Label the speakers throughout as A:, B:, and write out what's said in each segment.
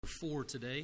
A: 4 today.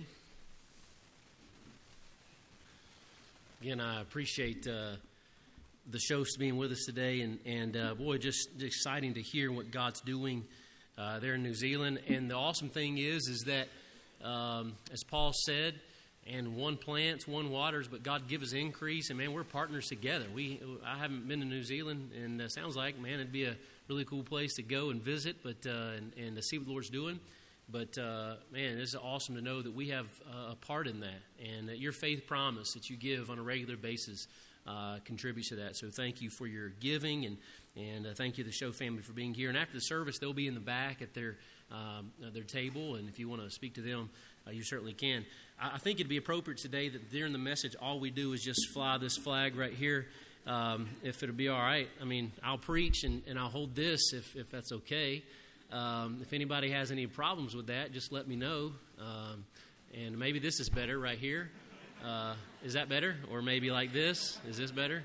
A: Again, I appreciate the shows being with us today, and boy, just exciting to hear what God's doing there in New Zealand. And the awesome thing is that as Paul said, and one plants, one waters, but God gives increase. And man, we're partners together. I haven't been to New Zealand, and it sounds like, man, it'd be a really cool place to go and visit, but and to see what the Lord's doing. But, man, it's awesome to know that we have a part in that, and that your faith promise that you give on a regular basis contributes to that. So thank you for your giving, and thank you to the Show family for being here. And after the service, they'll be in the back at their table, and if you want to speak to them, you certainly can. I think it'd be appropriate today that during the message, all we do is just fly this flag right here, if it'll be all right. I mean, I'll preach, and I'll hold this if that's okay. If anybody has any problems with that, just let me know. And maybe this is better right here. Is that better? Or maybe like this? Is this better?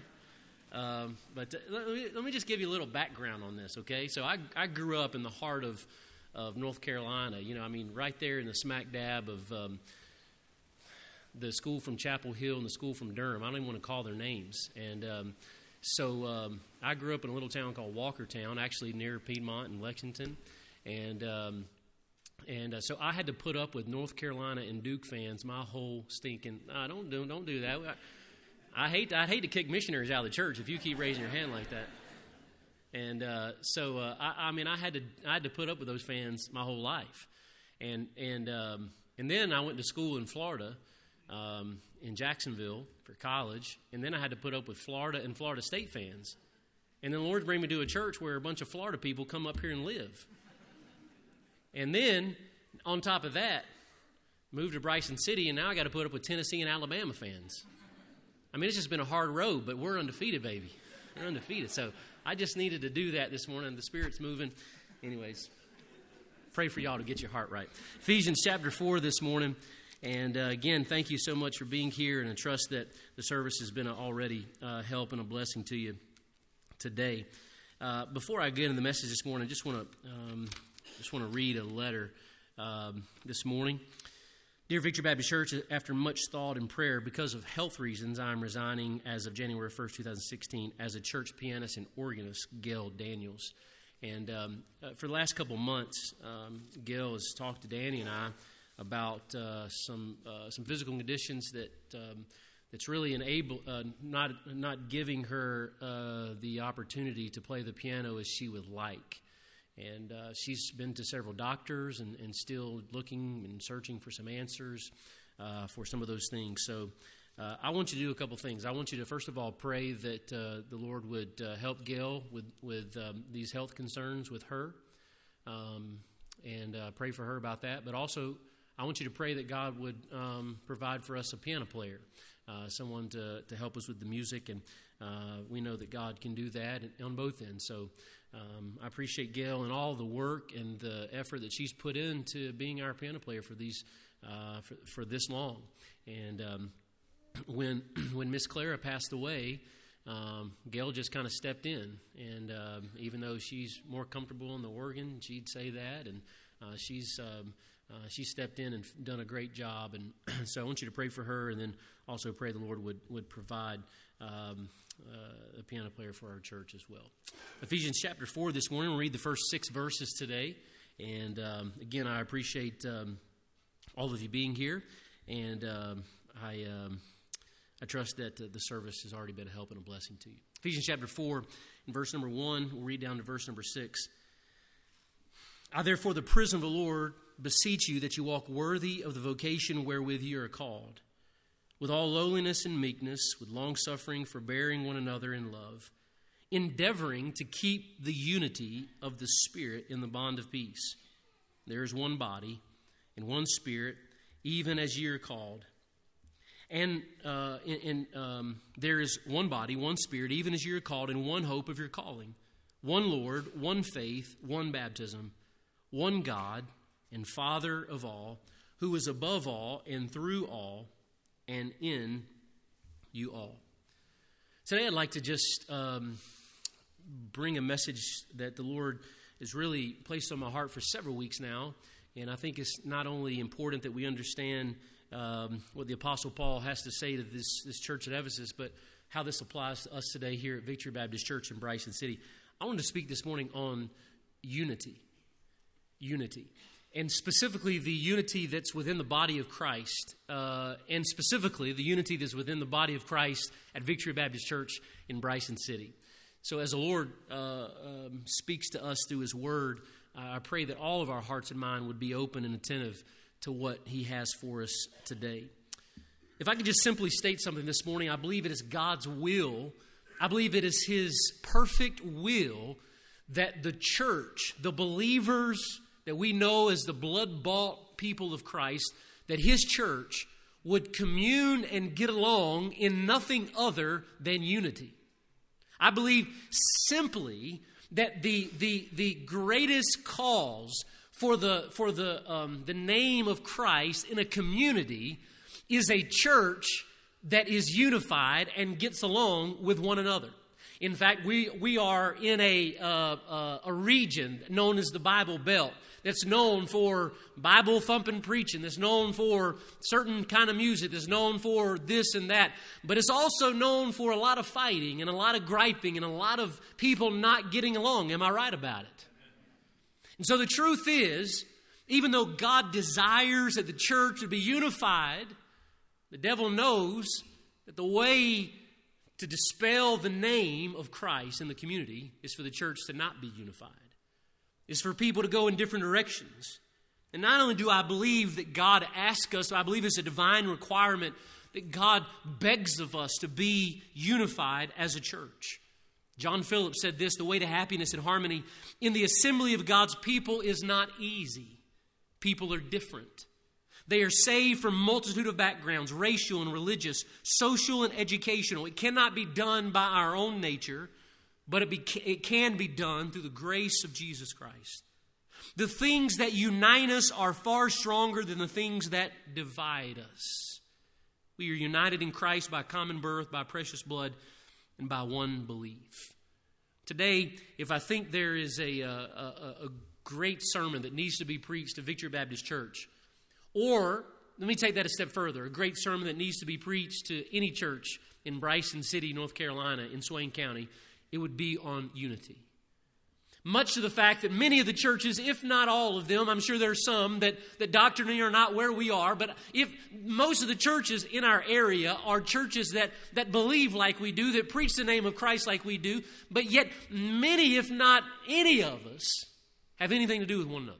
A: But let me just give you a little background on this, okay? So I grew up in the heart of North Carolina. You know, I mean, right there in the smack dab of the school from Chapel Hill and the school from Durham. I don't even want to call their names. And So I grew up in a little town called Walkertown, actually near Piedmont and Lexington, and so I had to put up with North Carolina and Duke fans my whole stinking. Don't do that. I'd hate to kick missionaries out of the church if you keep raising your hand like that. And so I had to put up with those fans my whole life, and then I went to school in Florida. In Jacksonville for college, and then I had to put up with Florida and Florida State fans. And then the Lord bring me to a church where a bunch of Florida people come up here and live. And then, on top of that, moved to Bryson City, and now I got to put up with Tennessee and Alabama fans. I mean, it's just been a hard road, but we're undefeated, baby. We're undefeated. So I just needed to do that this morning. The Spirit's moving. Anyways, pray for y'all to get your heart right. Ephesians chapter 4 this morning. And again, thank you so much for being here, and I trust that the service has been already help and a blessing to you today. Before I get into the message this morning, I just want to read a letter this morning. Dear Victory Baptist Church, after much thought and prayer, because of health reasons, I am resigning as of January 1st, 2016, as a church pianist and organist, Gail Daniels. And for the last couple months, Gail has talked to Danny and I about some physical conditions that's really not giving her the opportunity to play the piano as she would like. And she's been to several doctors and still looking and searching for some answers for some of those things. So I want you to do a couple things. I want you to, first of all, pray that the Lord would help Gail with these health concerns with her, and pray for her about that. But also, I want you to pray that God would provide for us a piano player, someone to help us with the music, and we know that God can do that on both ends. So I appreciate Gail and all the work and the effort that she's put into being our piano player for these for this long. And when Miss Clara passed away, Gail just kind of stepped in, and even though she's more comfortable on the organ, she'd say that, and she stepped in and done a great job, and so I want you to pray for her, and then also pray the Lord would provide a piano player for our church as well. Ephesians chapter 4 this morning, we'll read the first 6 verses today, and again, I appreciate all of you being here, and I trust that the service has already been a help and a blessing to you. Ephesians chapter 4, in verse number 1, we'll read down to verse number 6. I, therefore, the prisoner of the Lord, beseech you that you walk worthy of the vocation wherewith you are called, with all lowliness and meekness, with longsuffering, forbearing one another in love, endeavoring to keep the unity of the Spirit in the bond of peace. There is one body and one Spirit, even as ye are called. And there is one body, one Spirit, even as ye are called, and one hope of your calling, one Lord, one faith, one baptism, one God and Father of all, who is above all and through all and in you all. Today I'd like to just bring a message that the Lord has really placed on my heart for several weeks now, And I think it's not only important that we understand what the Apostle Paul has to say to this church at Ephesus, but how this applies to us today here at Victory Baptist Church in Bryson City. I want to speak this morning on unity. Unity. And specifically the unity that's within the body of Christ, and specifically the unity that's within the body of Christ at Victory Baptist Church in Bryson City. So as the Lord speaks to us through His Word, I pray that all of our hearts and mind would be open and attentive to what He has for us today. If I could just simply state something this morning, I believe it is God's will. I believe it is His perfect will that the church, the believers that we know as the blood-bought people of Christ, that His church would commune and get along in nothing other than unity. I believe simply that the greatest cause for the name of Christ in a community is a church that is unified and gets along with one another. In fact, we are in a region known as the Bible Belt that's known for Bible thumping preaching, that's known for certain kind of music, that's known for this and that, but it's also known for a lot of fighting and a lot of griping and a lot of people not getting along. Am I right about it? And so the truth is, even though God desires that the church to be unified, the devil knows that the way to dispel the name of Christ in the community is for the church to not be unified. Is for people to go in different directions. And not only do I believe that God asks us, I believe it's a divine requirement that God begs of us to be unified as a church. John Phillips said this: the way to happiness and harmony in the assembly of God's people is not easy. People are different. They are saved from a multitude of backgrounds, racial and religious, social and educational. It cannot be done by our own nature, but it can be done through the grace of Jesus Christ. The things that unite us are far stronger than the things that divide us. We are united in Christ by common birth, by precious blood, and by one belief. Today, if I think there is a great sermon that needs to be preached at Victory Baptist Church, or, let me take that a step further, a great sermon that needs to be preached to any church in Bryson City, North Carolina, in Swain County, it would be on unity. Much to the fact that many of the churches, if not all of them, I'm sure there are some that doctrinally are not where we are, but if most of the churches in our area are churches that believe like we do, that preach the name of Christ like we do, but yet many, if not any of us, have anything to do with one another.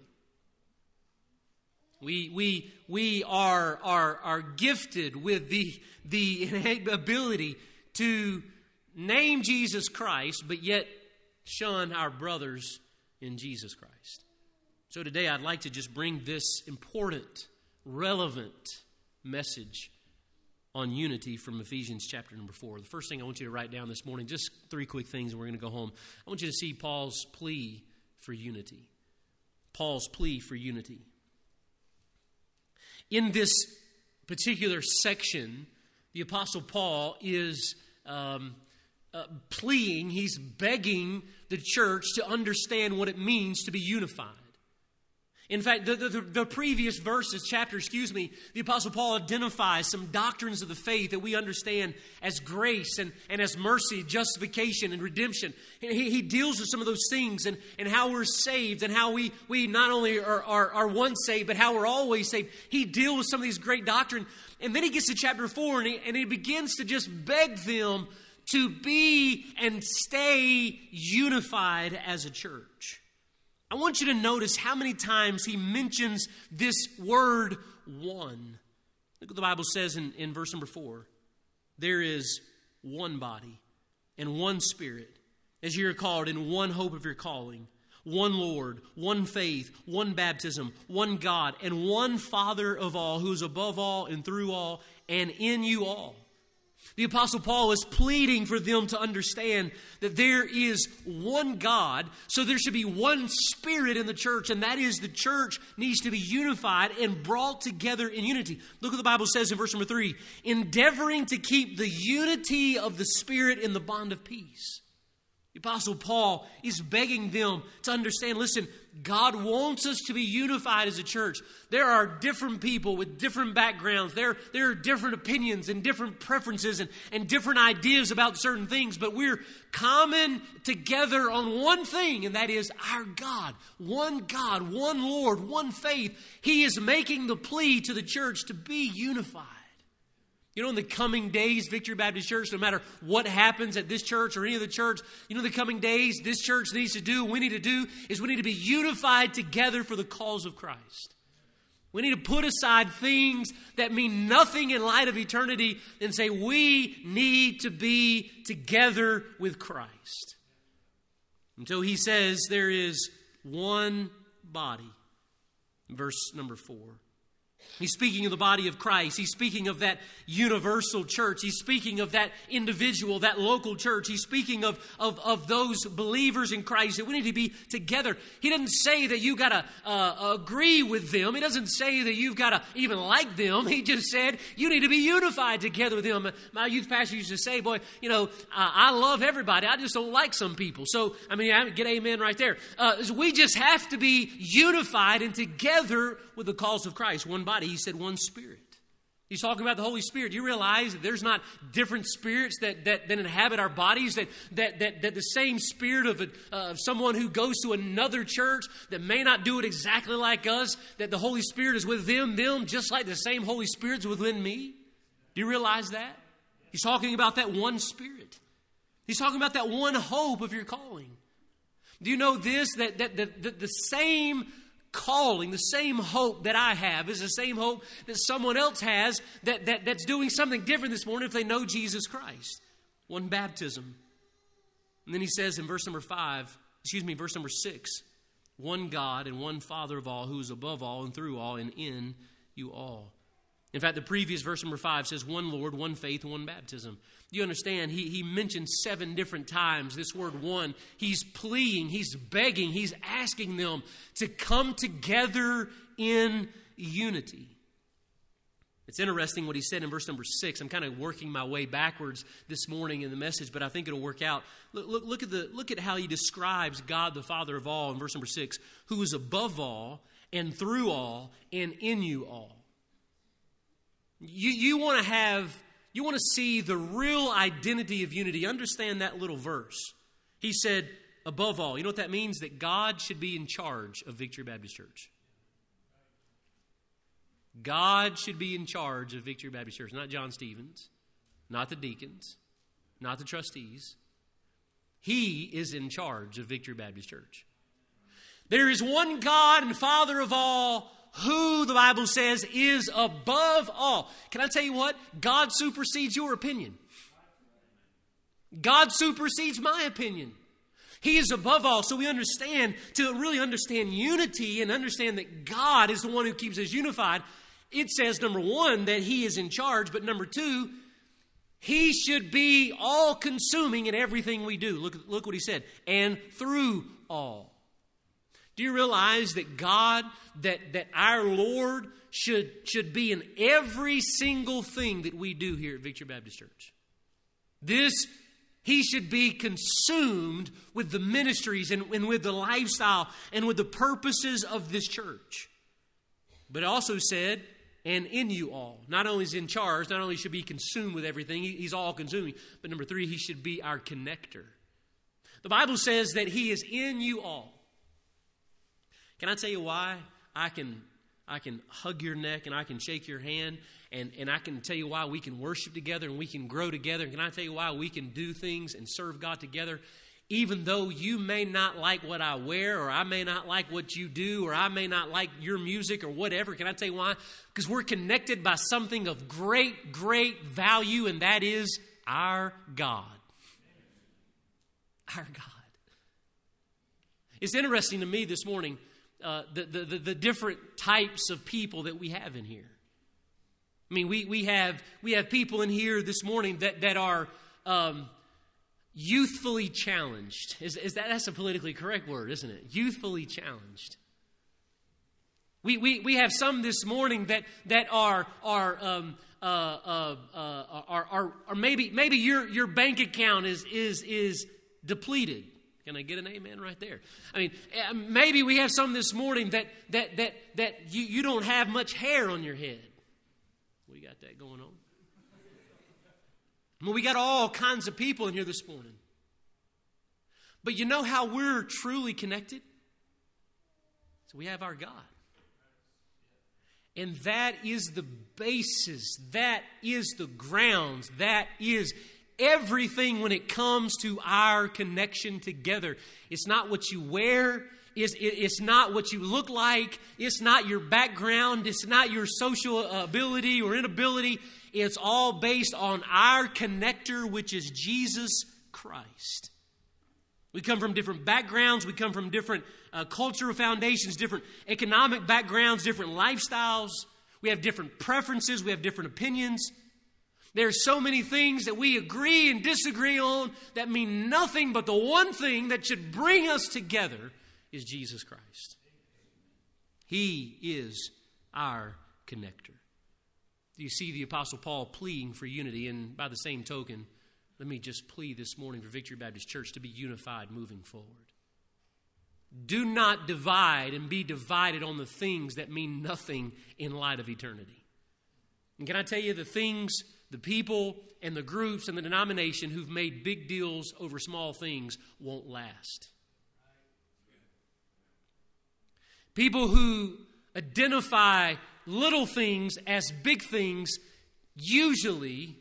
A: We are gifted with the ability to name Jesus Christ, but yet shun our brothers in Jesus Christ. So today I'd like to just bring this important, relevant message on unity from Ephesians chapter number 4. The first thing I want you to write down this morning, just 3 quick things and we're going to go home. I want you to see Paul's plea for unity. Paul's plea for unity. In this particular section, the Apostle Paul is pleading, he's begging the church to understand what it means to be unified. In fact, the previous verses, the Apostle Paul identifies some doctrines of the faith that we understand as grace and as mercy, justification and redemption. He deals with some of those things and how we're saved and how we not only are once saved, but how we're always saved. He deals with some of these great doctrines. And then he gets to chapter 4 and he begins to just beg them to be and stay unified as a church. I want you to notice how many times he mentions this word one. Look what the Bible says in verse number 4. There is one body and one Spirit, as you are called in one hope of your calling, one Lord, one faith, one baptism, one God, and one Father of all, who is above all and through all and in you all. The Apostle Paul is pleading for them to understand that there is one God, so there should be one Spirit in the church, and that is the church needs to be unified and brought together in unity. Look what the Bible says in verse number 3. Endeavoring to keep the unity of the Spirit in the bond of peace. The Apostle Paul is begging them to understand, listen, God wants us to be unified as a church. There are different people with different backgrounds. There are different opinions and different preferences and different ideas about certain things, but we're common together on one thing, and that is our God, one Lord, one faith. He is making the plea to the church to be unified. You know, in the coming days, Victory Baptist Church, no matter what happens at this church or any other church, you know, the coming days, this church needs to do, we need to do, is we need to be unified together for the cause of Christ. We need to put aside things that mean nothing in light of eternity and say we need to be together with Christ. And so he says there is one body. Verse number 4. He's speaking of the body of Christ. He's speaking of that universal church. He's speaking of that individual, that local church. He's speaking of those believers in Christ that we need to be together. He doesn't say that you got to agree with them. He doesn't say that you've got to even like them. He just said you need to be unified together with them. My youth pastor used to say, boy, you know, I love everybody. I just don't like some people. So, I mean, I get amen right there. We just have to be unified and together with the cause of Christ. One body. He said one Spirit. He's talking about the Holy Spirit. You realize that there's not different spirits that inhabit our bodies, that the same spirit of someone who goes to another church that may not do it exactly like us, that the Holy Spirit is with them just like the same Holy Spirit's within me. Do you realize that? He's talking about that one Spirit. He's talking about that one hope of your calling. Do you know this, that the same calling, the same hope that I have is the same hope that someone else has that's doing something different this morning if they know Jesus Christ. One baptism. And then he says in verse number 6, one God and one Father of all, who is above all and through all and in you all. In fact, the previous verse number 5 says one Lord, one faith, and one baptism. You understand, he mentioned 7 different times this word one. He's pleading, he's begging, he's asking them to come together in unity. It's interesting what he said in verse number 6. I'm kind of working my way backwards this morning in the message, but I think it'll work out. Look at how he describes God, the Father of all, in verse number 6, who is above all and through all and in you all. You want to see the real identity of unity. Understand that little verse. He said, above all. You know what that means? That God should be in charge of Victory Baptist Church. God should be in charge of Victory Baptist Church. Not John Stevens, not the deacons, not the trustees. He is in charge of Victory Baptist Church. There is one God and Father of all, who the Bible says is above all. Can I tell you what? God supersedes your opinion. God supersedes my opinion. He is above all. So we understand, to really understand unity and understand that God is the one who keeps us unified, it says, number 1, that He is in charge. But number 2, He should be all-consuming in everything we do. Look what He said. And through all. Do you realize that God, that our Lord should be in every single thing that we do here at Victory Baptist Church? He should be consumed with the ministries and with the lifestyle and with the purposes of this church. But it also said, and in you all. Not only is He in charge, not only should He be consumed with everything, He's all-consuming, but number 3, He should be our connector. The Bible says that He is in you all. Can I tell you why I can hug your neck and I can shake your hand and I can tell you why we can worship together and we can grow together? And can I tell you why we can do things and serve God together? Even though you may not like what I wear, or I may not like what you do, or I may not like your music or whatever. Can I tell you why? Because we're connected by something of great, great value, and that is our God. Our God. It's interesting to me this morning, the different types of people that we have in here. I mean, we have people in here this morning that are youthfully challenged. That's a politically correct word, isn't it? Youthfully challenged. We have some this morning that are maybe your bank account is depleted. Can I get an amen right there? I mean, maybe we have some this morning that you don't have much hair on your head. We got that going on. Well, we got all kinds of people in here this morning. But you know how we're truly connected? So we have our God. And that is the basis. That is the grounds. That is everything when it comes to our connection together. It's not what you wear. It's not what you look like. It's not your background. It's not your social ability or inability. It's all based on our connector, which is Jesus Christ. We come from different backgrounds. We come from different cultural foundations, different economic backgrounds, different lifestyles. We have different preferences. We have different opinions. There are so many things that we agree and disagree on that mean nothing, but the one thing that should bring us together is Jesus Christ. He is our connector. You see the Apostle Paul pleading for unity, and by the same token, let me just plead this morning for Victory Baptist Church to be unified moving forward. Do not divide and be divided on the things that mean nothing in light of eternity. And can I tell you, the things, the people, and the groups and the denomination who've made big deals over small things won't last. People who identify little things as big things usually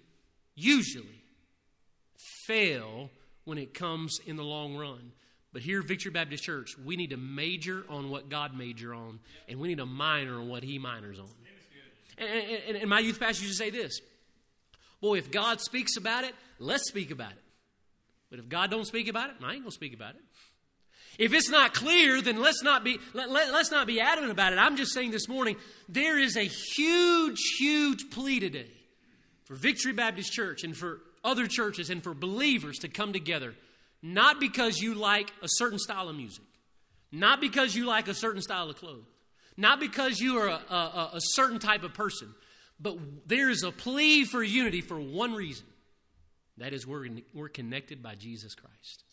A: fail when it comes in the long run. But here at Victory Baptist Church, we need to major on what God major on, and we need to minor on what He minors on. And my youth pastor used to say this: boy, if God speaks about it, let's speak about it. But if God don't speak about it, I ain't going to speak about it. If it's not clear, then let's not be adamant about it. I'm just saying this morning, there is a huge plea today for Victory Baptist Church and for other churches and for believers to come together, not because you like a certain style of music, not because you like a certain style of clothes, not because you are a certain type of person, but there is a plea for unity for one reason. That is, we're connected by Jesus Christ.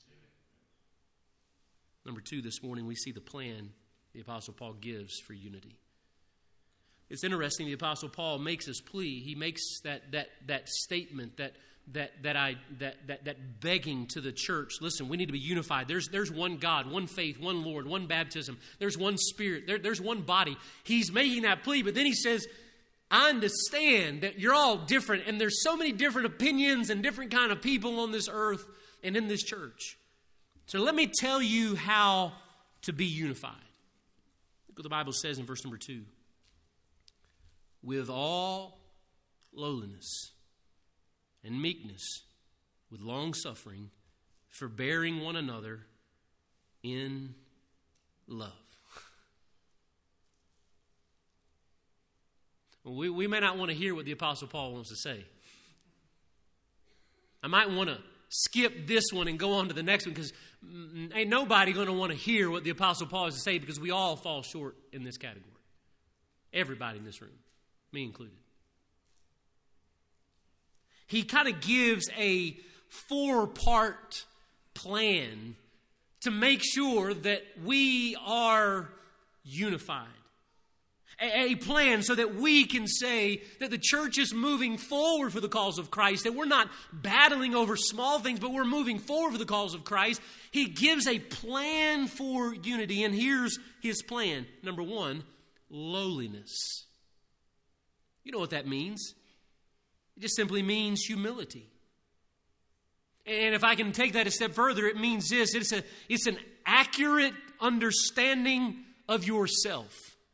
A: Number 2, this morning we see the plan the Apostle Paul gives for unity. It's interesting, the Apostle Paul makes his plea. He makes that statement, that begging to the church. Listen, we need to be unified. There's one God, one faith, one Lord, one baptism. There's one Spirit. There's one body. He's making that plea, but then he says, I understand that you're all different, and there's so many different opinions and different kind of people on this earth and in this church. So let me tell you how to be unified. Look what the Bible says in verse number 2. With all lowliness and meekness, with long suffering, forbearing one another in love. We may not want to hear what the Apostle Paul wants to say. I might want to skip this one and go on to the next one, because ain't nobody going to want to hear what the Apostle Paul has to say, because we all fall short in this category. Everybody in this room, me included. He kind of gives a 4-part plan to make sure that we are unified. A plan so that we can say that the church is moving forward for the cause of Christ, that we're not battling over small things, but we're moving forward for the cause of Christ. He gives a plan for unity, and here's his plan. Number 1, lowliness. You know what that means. It just simply means humility. And if I can take that a step further, it means this. It's an accurate understanding of yourself.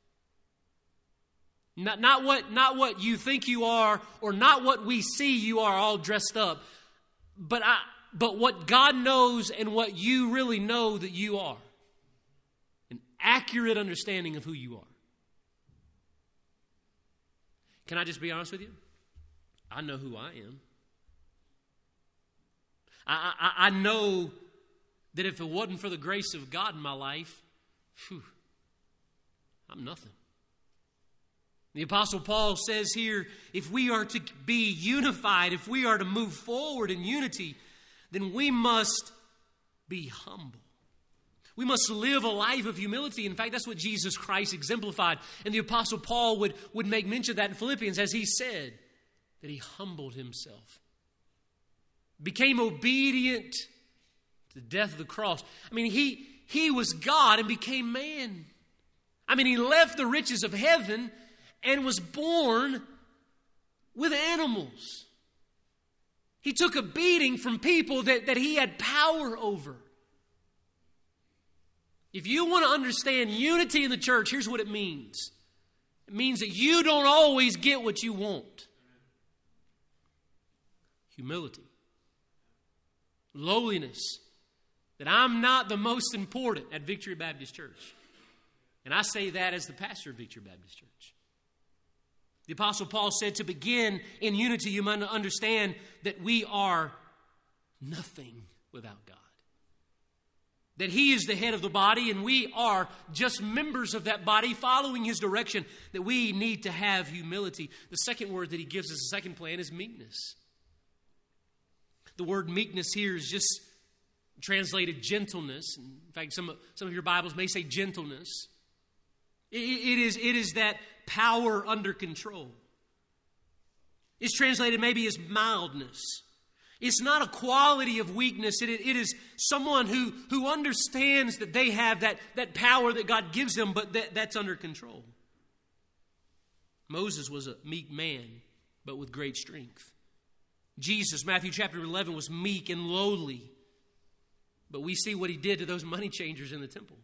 A: Not what you think you are, or not what we see you are all dressed up, but what God knows and what you really know that you are. An accurate understanding of who you are. Can I just be honest with you? I know who I am. I know that if it wasn't for the grace of God in my life, I'm nothing. The Apostle Paul says here, if we are to be unified, if we are to move forward in unity, then we must be humble. We must live a life of humility. In fact, that's what Jesus Christ exemplified. And the Apostle Paul would make mention of that in Philippians, as he said that he humbled himself, became obedient to the death of the cross. I mean, he was God and became man. I mean, he left the riches of heaven and was born with animals. He took a beating from people that he had power over. If you want to understand unity in the church, here's what it means. It means that you don't always get what you want. Humility. Lowliness. That I'm not the most important at Victory Baptist Church. And I say that as the pastor of Victory Baptist Church. The Apostle Paul said to begin in unity, you must understand that we are nothing without God. That He is the head of the body and we are just members of that body following His direction, that we need to have humility. The second word that He gives us, the second plan, is meekness. The word meekness here is just translated gentleness. In fact, some of your Bibles may say gentleness. It is that power under control. It's translated maybe as mildness. It's not a quality of weakness. It is someone who understands that they have that power that God gives them, but that's under control. Moses was a meek man, but with great strength. Jesus, Matthew chapter 11, was meek and lowly. But we see what He did to those money changers in the temple.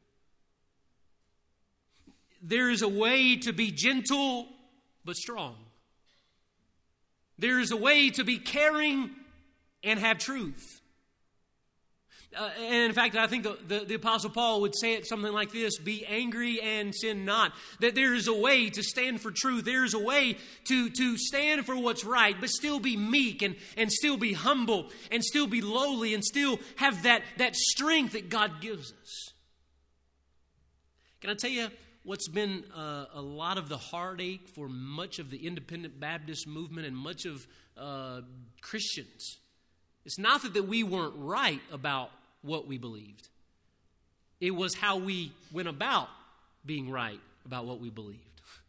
A: There is a way to be gentle but strong. There is a way to be caring and have truth. And in fact, I think the Apostle Paul would say it something like this: be angry and sin not. That there is a way to stand for truth. There is a way to stand for what's right, but still be meek and still be humble and still be lowly and still have that strength that God gives us. Can I tell you what's been a lot of the heartache for much of the independent Baptist movement and much of Christians? It's not that we weren't right about what we believed. It was how we went about being right about what we believed.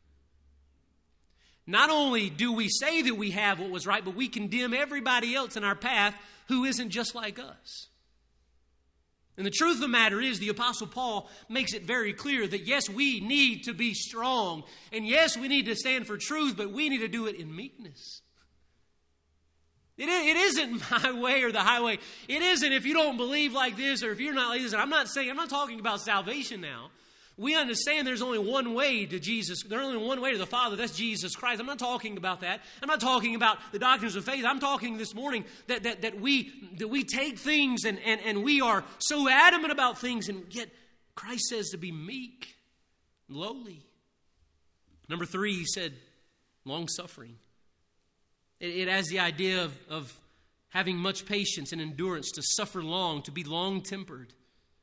A: Not only do we say that we have what was right, but we condemn everybody else in our path who isn't just like us. And the truth of the matter is, the Apostle Paul makes it very clear that yes, we need to be strong. And yes, we need to stand for truth, but we need to do it in meekness. It isn't my way or the highway. It isn't if you don't believe like this or if you're not like this. I'm not talking about salvation now. We understand there's only one way to Jesus. There's only one way to the Father. That's Jesus Christ. I'm not talking about that. I'm not talking about the doctrines of faith. I'm talking this morning that we take things and we are so adamant about things, and yet Christ says to be meek, lowly. Number 3, He said long-suffering. It has the idea of having much patience and endurance, to suffer long, to be long-tempered.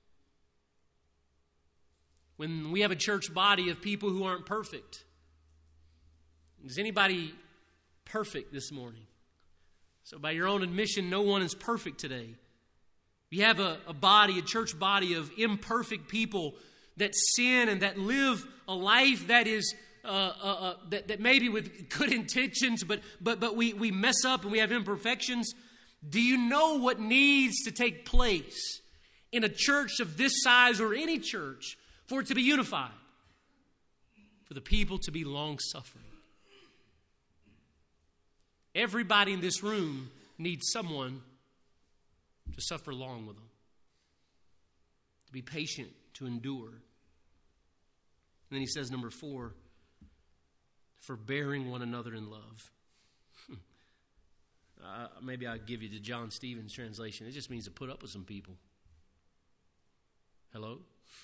A: When we have a church body of people who aren't perfect, is anybody perfect this morning? So by your own admission, no one is perfect today. You have a church body of imperfect people that sin and that live a life that is that maybe with good intentions, but we mess up and we have imperfections. Do you know what needs to take place in a church of this size or any church for it to be unified? For the people to be long-suffering. Everybody in this room needs someone to suffer long with them, to be patient, to endure. And then he says, number 4, forbearing one another in love. Maybe I'll give you the John Stevens translation. It just means to put up with some people. Hello?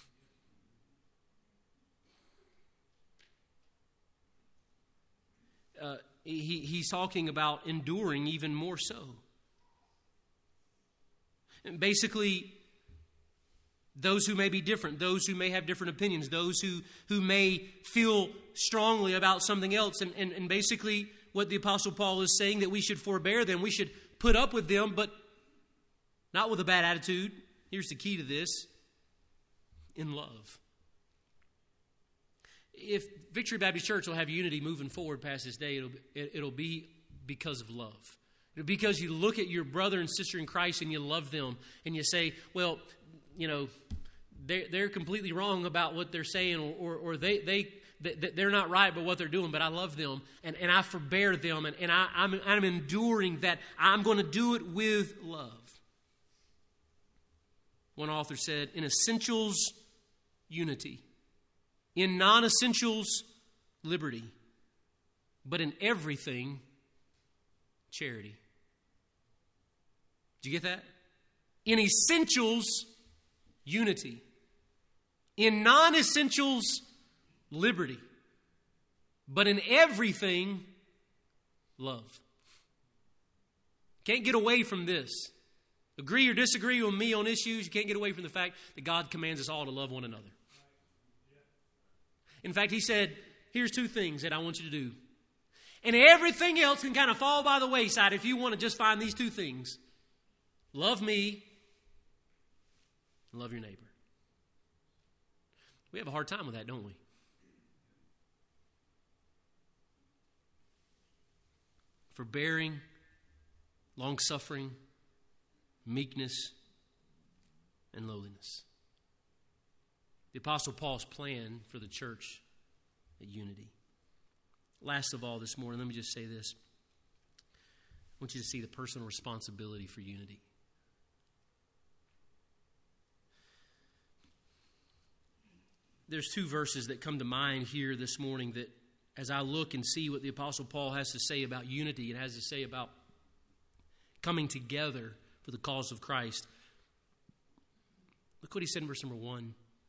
A: He's talking about enduring even more so. And basically, those who may be different, those who may have different opinions, those who may feel strongly about something else. And basically what the Apostle Paul is saying, that we should forbear them. We should put up with them, but not with a bad attitude. here's the key to this: in love. If Victory Baptist Church will have unity moving forward past this day, it'll be because of love. It'll be because you look at your brother and sister in Christ and you love them, and you say, well, you know, they're completely wrong about what they're saying, or they're not right about what they're doing, but I love them, and I forbear them, and I'm enduring that. I'm going to do it with love. One author said, in essentials, unity. In non-essentials, liberty. But in everything, charity. Did you get that? In essentials, unity. In non-essentials, liberty. But in everything, love. Can't get away from this. Agree or disagree with me on issues, you can't get away from the fact that God commands us all to love one another. In fact, he said, here's two things that I want you to do. And everything else can kind of fall by the wayside if you want to just find these two things. Love me and love your neighbor. We have a hard time with that, don't we? Forbearing, long-suffering, meekness, and lowliness. The Apostle Paul's plan for the church at unity. Last of all this morning, let me just say this. I want you to see the personal responsibility for unity. There's two verses that come to mind here this morning that as I look and see what the Apostle Paul has to say about unity and has to say about coming together for the cause of Christ. Look what he said in verse number 1.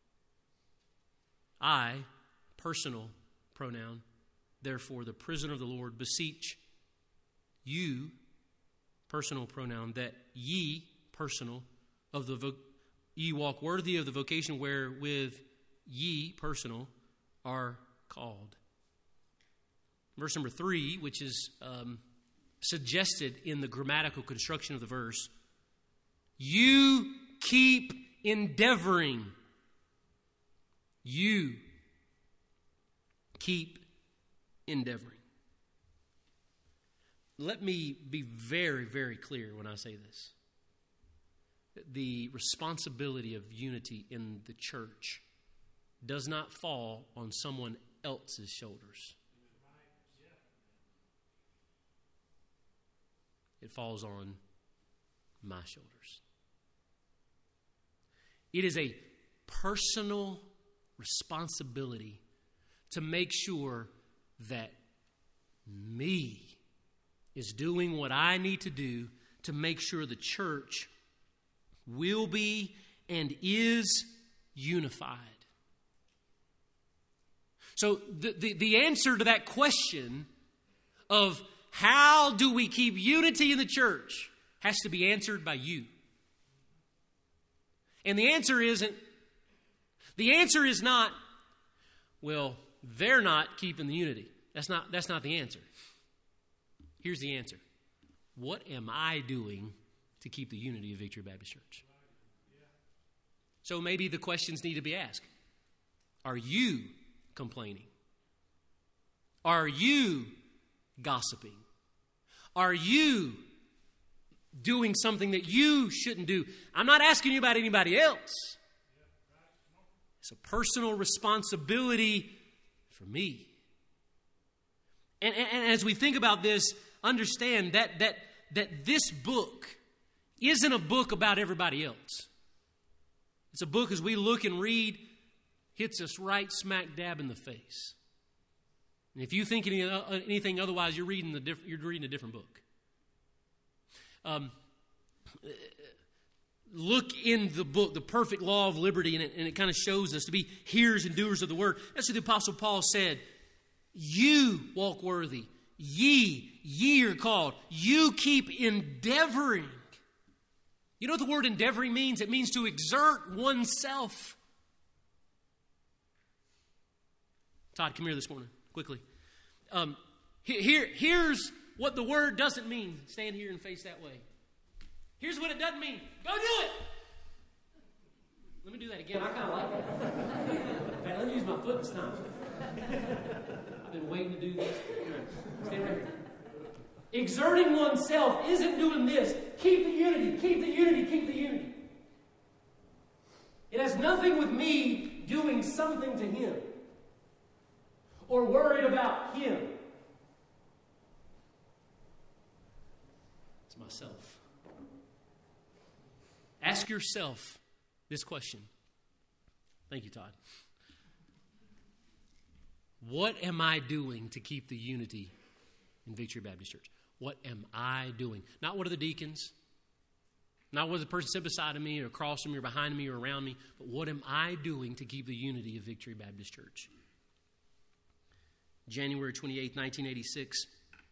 A: I, personal pronoun, therefore the prisoner of the Lord, beseech you, personal pronoun, that ye, personal, of the ye walk worthy of the vocation wherewith ye, personal, are called. Verse number 3, which is suggested in the grammatical construction of the verse, you keep endeavoring. You keep endeavoring. Let me be very, very clear when I say this. The responsibility of unity in the church does not fall on someone else's shoulders. It falls on my shoulders. It is a personal responsibility to make sure that me is doing what I need to do to make sure the church will be and is unified. So the answer to that question of how do we keep unity in the church has to be answered by you. And the answer is not, well, they're not keeping the unity. That's not the answer. Here's the answer. What am I doing to keep the unity of Victory Baptist Church? So maybe the questions need to be asked. Are you complaining? Are you gossiping? Are you doing something that you shouldn't do? I'm not asking you about anybody else. It's a personal responsibility for me. And as we think about this, understand that this book isn't a book about everybody else. It's a book, as we look and read, hits us right smack dab in the face. And if you think anything otherwise, you're reading a different book. Look in the book, The Perfect Law of Liberty, and it kind of shows us to be hearers and doers of the word. That's what the Apostle Paul said. You walk worthy. Ye are called. You keep endeavoring. You know what the word endeavoring means? It means to exert oneself. Todd, come here this morning, quickly. Here's what the word doesn't mean. Stand here and face that way. Here's what it doesn't mean. Go do it. Let me do that again. I kind of like that. In fact, let me use my foot this time. I've been waiting to do this. Stand right here. Exerting oneself isn't doing this. Keep the unity, keep the unity, keep the unity. It has nothing with me doing something to him or worried about him. It's myself. Ask yourself this question. Thank you, Todd. What am I doing to keep the unity in Victory Baptist Church? What am I doing? Not what are the deacons, not what the person sitting beside of me or across from me or behind me or around me, but what am I doing to keep the unity of Victory Baptist Church? January 28, 1986,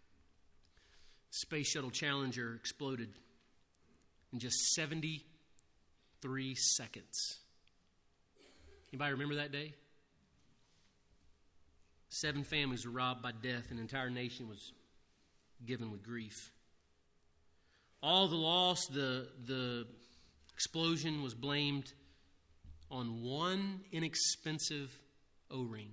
A: Space Shuttle Challenger exploded in just 73 seconds. Anybody remember that day? 7 families were robbed by death, and an entire nation was given with grief. All the loss, the explosion was blamed on one inexpensive O-ring.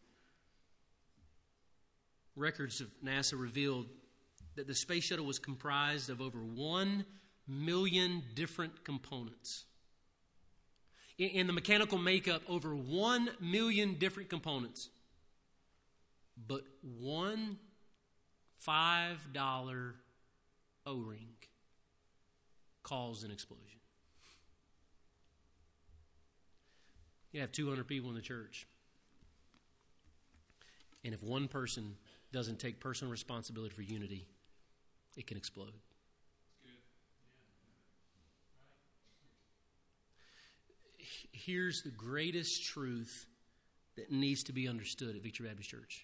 A: Records of NASA revealed that the space shuttle was comprised of over 1 million different components. In the mechanical makeup, over 1 million different components. But one $5 O-ring caused an explosion. You have 200 people in the church. And if one person doesn't take personal responsibility for unity, it can explode. Here's the greatest truth that needs to be understood at Victory Baptist Church.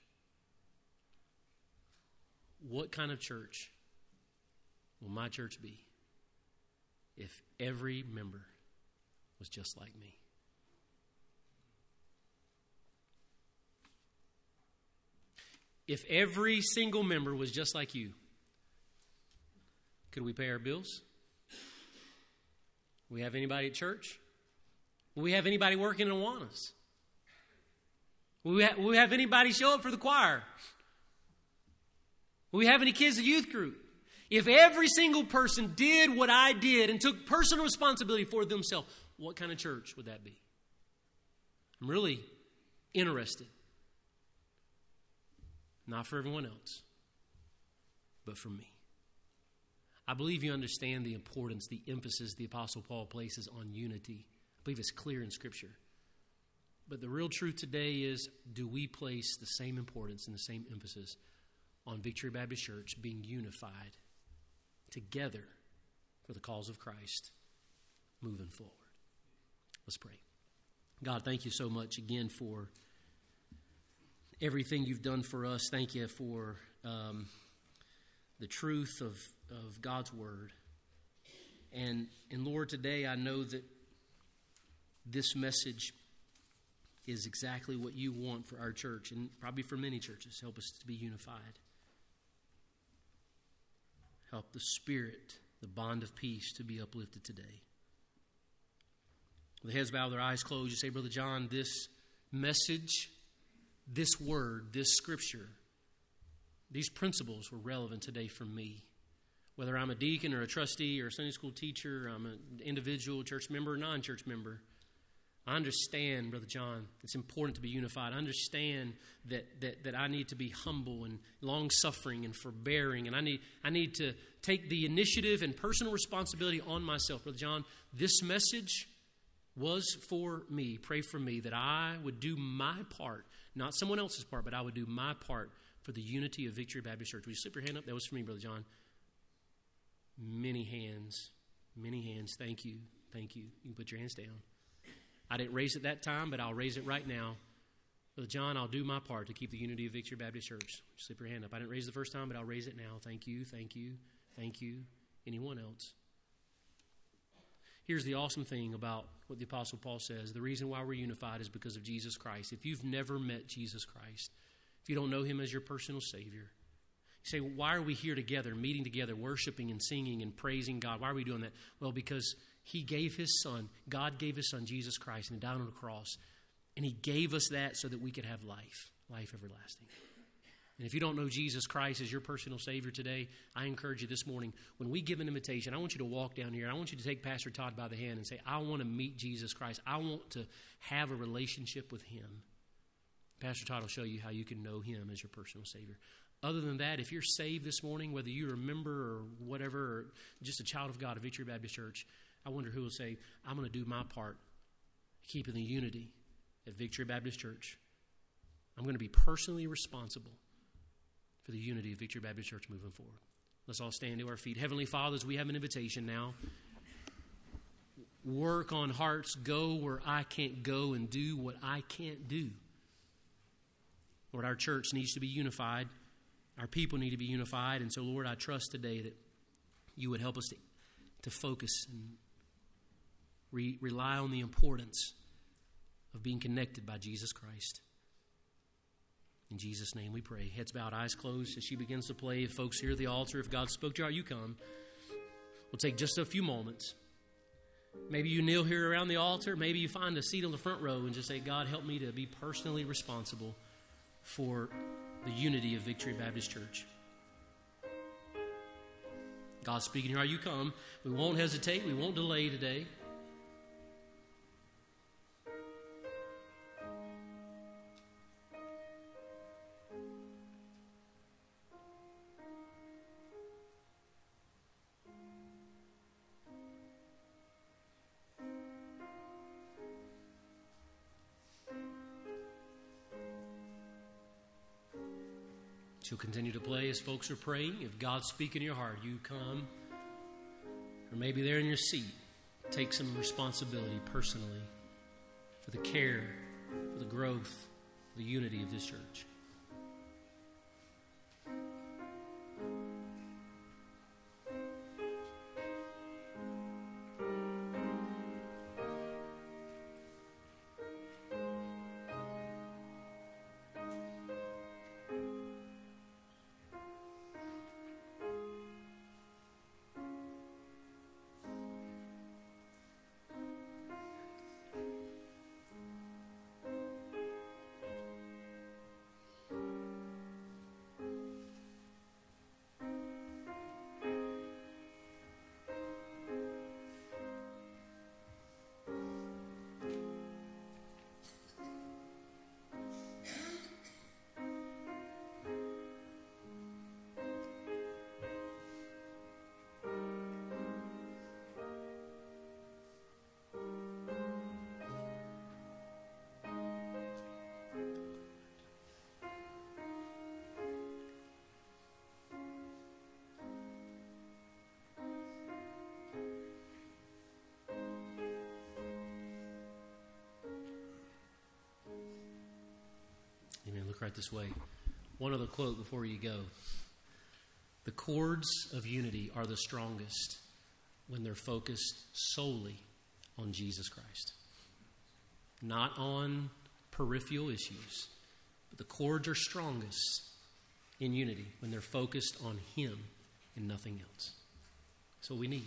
A: What kind of church will my church be if every member was just like me? If every single member was just like you, could we pay our bills? Will we have anybody at church? Will we have anybody working in Awanas? Will we have anybody show up for the choir? Will we have any kids at youth group? If every single person did what I did and took personal responsibility for themselves, what kind of church would that be? I'm really interested. Not for everyone else, but for me. I believe you understand the importance, the emphasis the Apostle Paul places on unity. I believe it's clear in Scripture. But the real truth today is, do we place the same importance and the same emphasis on Victory Baptist Church being unified together for the cause of Christ moving forward? Let's pray. God, thank you so much again for everything you've done for us. Thank you for the truth of God's Word. And Lord, today I know that this message is exactly what you want for our church and probably for many churches. Help us to be unified. Help the Spirit, the bond of peace, to be uplifted today. With heads bowed, their eyes closed, you say, Brother John, this message, this word, this scripture, these principles were relevant today for me. Whether I'm a deacon or a trustee or a Sunday school teacher, I'm an individual church member or non-church member, I understand, Brother John, it's important to be unified. I understand that I need to be humble and long-suffering and forbearing, and I need to take the initiative and personal responsibility on myself. Brother John, this message was for me. Pray for me that I would do my part, not someone else's part, but I would do my part for the unity of Victory Baptist Church. Would you slip your hand up? That was for me, Brother John. Many hands. Many hands. Thank you. Thank you. You can put your hands down. I didn't raise it that time, but I'll raise it right now. Brother John, I'll do my part to keep the unity of Victory Baptist Church. Slip your hand up. I didn't raise it the first time, but I'll raise it now. Thank you. Thank you. Thank you. Anyone else? Here's the awesome thing about what the Apostle Paul says. The reason why we're unified is because of Jesus Christ. If you've never met Jesus Christ, if you don't know him as your personal Savior, you say, why are we here together, meeting together, worshiping and singing and praising God? Why are we doing that? Well, because He gave His Son. God gave His Son, Jesus Christ, and He died on the cross. And He gave us that so that we could have life everlasting. And if you don't know Jesus Christ as your personal Savior today, I encourage you this morning, when we give an invitation, I want you to walk down here. I want you to take Pastor Todd by the hand and say, I want to meet Jesus Christ. I want to have a relationship with Him. Pastor Todd will show you how you can know Him as your personal Savior. Other than that, if you're saved this morning, whether you're a member or whatever, or just a child of God of Victory Baptist Church, I wonder who will say, I'm going to do my part, keeping the unity at Victory Baptist Church. I'm going to be personally responsible for the unity of Victory Baptist Church moving forward. Let's all stand to our feet. Heavenly Father, as we have an invitation now, work on hearts, go where I can't go and do what I can't do. Lord, our church needs to be unified. Our people need to be unified. And so, Lord, I trust today that you would help us to focus and rely on the importance of being connected by Jesus Christ. In Jesus' name we pray. Heads bowed, eyes closed as she begins to play. If folks here at the altar, if God spoke to you, you come. We'll take just a few moments. Maybe you kneel here around the altar. Maybe you find a seat on the front row and just say, God, help me to be personally responsible for the unity of Victory Baptist Church. God's speaking here. You come. We won't hesitate. We won't delay today. She'll continue to play as folks are praying. If God's speaking in your heart, you come. Or maybe there in your seat, take some responsibility personally for the care, for the growth, for the unity of this church. Look right this way. One other quote before you go. The cords of unity are the strongest when they're focused solely on Jesus Christ. Not on peripheral issues. But the cords are strongest in unity when they're focused on Him and nothing else. That's what we need.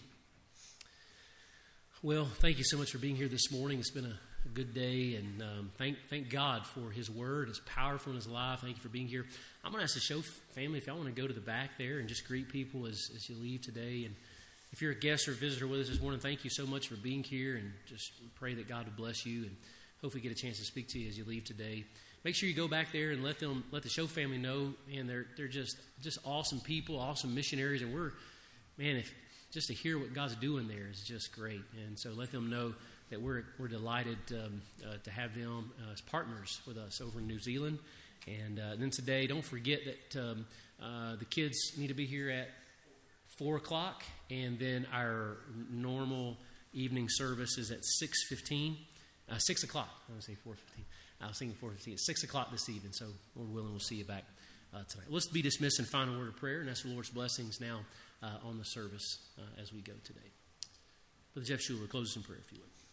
A: Well, thank you so much for being here this morning. It's been a good day, and thank God for His Word. It's powerful in His life. Thank you for being here. I'm going to ask the show family if y'all want to go to the back there and just greet people as you leave today. And if you're a guest or visitor with us this morning, thank you so much for being here, and just pray that God will bless you, and hopefully get a chance to speak to you as you leave today. Make sure you go back there and let the show family know, and they're just awesome people, awesome missionaries, and just to hear what God's doing there is just great. And so let them know that we're delighted to have them as partners with us over in New Zealand. And then today, don't forget that the kids need to be here at 4 o'clock, and then our normal evening service is at 6:15. 6 o'clock. I want to say 4:15. I was thinking 4:15. It's 6 o'clock this evening, so Lord willing, we'll see you back tonight. Let's be dismissed and final word of prayer, and that's the Lord's blessings now on the service as we go today. Brother Jeff Schuler, close us in prayer if you would.